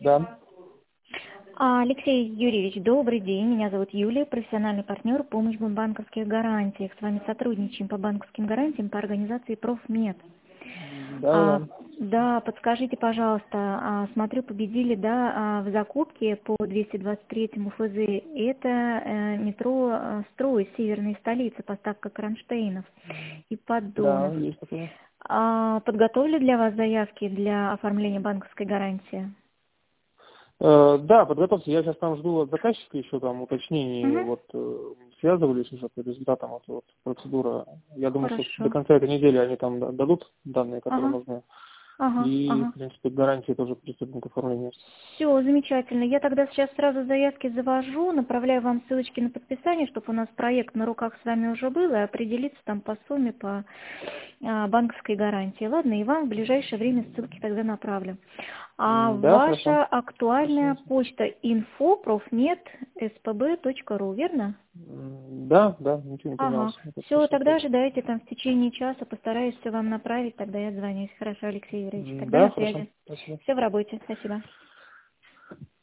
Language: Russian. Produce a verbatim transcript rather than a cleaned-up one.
Да. А, Алексей Юрьевич, добрый день. Меня зовут Юлия, профессиональный партнер «Помощь в банковских гарантиях». С вами сотрудничаем по банковским гарантиям по организации «Профмед». Да, А, да. да, подскажите, пожалуйста, а, смотрю, победили, да, а, в закупке по двести двадцать третьему эф зэ. Это э, метро э, «Строй», северной столицы, поставка кронштейнов и Да, поддонов. есть такое. А, подготовили для вас заявки для оформления банковской гарантии? Э, да, подготовьте. Я сейчас там жду от заказчика еще там уточнений. Угу. Вот э, связывались уже по результатам вот, вот, процедуры. Я думаю, что до Хорошо. конца этой недели они там да- дадут данные, которые Ага, нужны. ага, И, в ага. принципе, гарантии тоже приступим к оформлению. Все, замечательно. Я тогда сейчас сразу заявки завожу, направляю вам ссылочки на подписание, чтобы у нас проект на руках с вами уже был, и определиться там по сумме, по а, банковской гарантии. Ладно, и вам в ближайшее время ссылки тогда направлю. А М, Да, хорошо. ваша актуальная Спасибо. почта инфо профмед эс пэ бэ точка ру, верно? М, Да, да, ничего не Ага. поменялось. Это Все, точно тогда почта. ожидайте там в течение часа, постараюсь все вам направить, тогда я отзвонюсь. Хорошо, Алексей Юрьевич. М, Тогда Да, на хорошо. связи. Спасибо. Все в работе. Спасибо.